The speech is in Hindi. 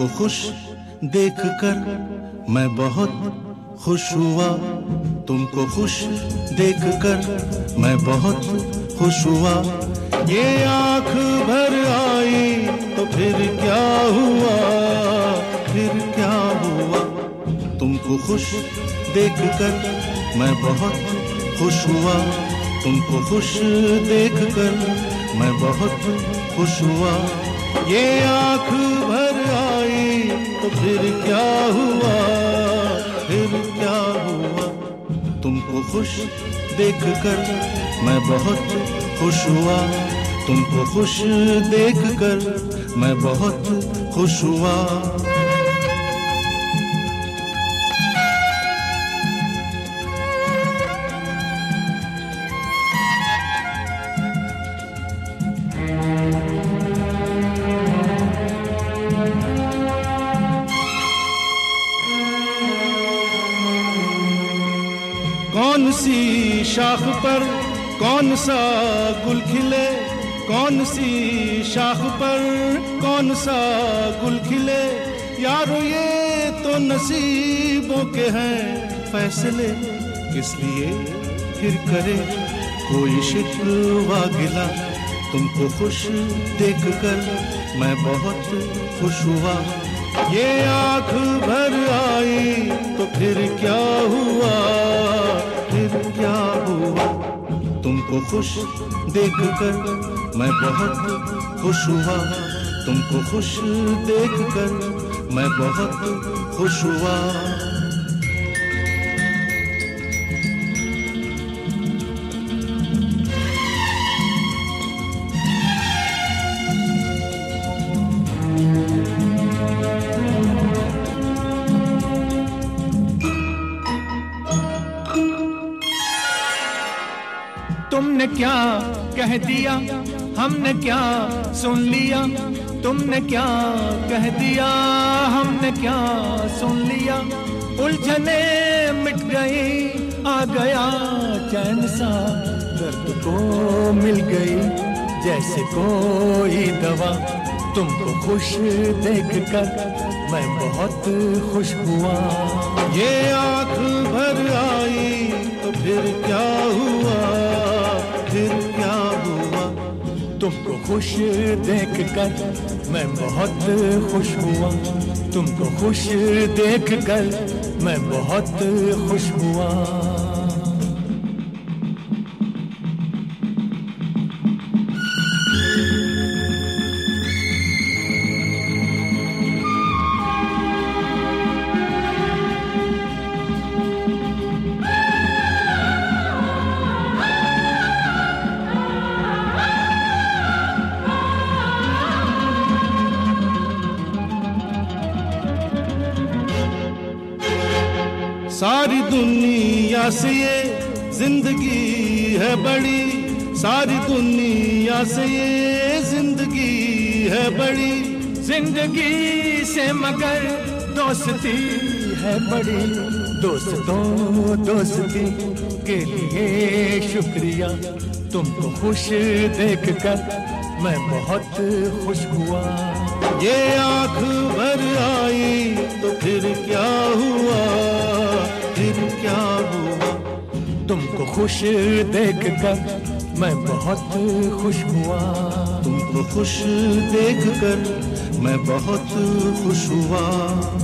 तुमको खुश देखकर मैं बहुत खुश हुआ, तुमको खुश देखकर मैं बहुत खुश हुआ। ये आँख भर आई तो फिर क्या हुआ, फिर क्या हुआ। तुमको खुश देखकर मैं बहुत खुश हुआ, तुमको खुश देखकर मैं बहुत खुश हुआ। ये आँख भर आई तो फिर क्या हुआ, फिर क्या हुआ। तुमको खुश देखकर मैं बहुत खुश हुआ, तुमको खुश देखकर मैं बहुत खुश हुआ। कौन सी शाख पर कौन सा गुल खिले, कौन सी शाख पर कौन सा गुल खिले। यारो ये तो नसीबों के हैं फैसले, इसलिए फिर करे कोई शिकवा गिला। तुमको खुश देखकर मैं बहुत खुश हुआ। ये आँख भर आई तो फिर क्या हुआ, फिर क्या हुआ। तुमको खुश देखकर मैं बहुत खुश हुआ, तुमको खुश देखकर मैं बहुत खुश हुआ। तुमने क्या कह दिया हमने क्या सुन लिया, तुमने क्या कह दिया हमने क्या सुन लिया। उलझने मिट गई आ गया चैन सा, दर्द को मिल गई जैसे कोई दवा। तुमको खुश देखकर मैं बहुत खुश हुआ। ये आँख भर आई तो फिर क्या हुआ, फिर क्या हुआ। तुमको खुश देखकर मैं बहुत खुश हुआ, तुमको खुश देखकर मैं बहुत खुश हुआ। सारी दुनिया से ये जिंदगी है बड़ी, सारी दुनिया से ये जिंदगी है बड़ी। जिंदगी से मगर दोस्ती है बड़ी, दोस्तों दोस्ती के लिए शुक्रिया। तुमको खुश देखकर मैं बहुत खुश हुआ। ये आँख भर आई तो फिर क्या हुआ, फिर क्या हुआ। तुमको खुश देखकर मैं बहुत खुश हुआ, तुमको खुश देखकर मैं बहुत खुश हुआ।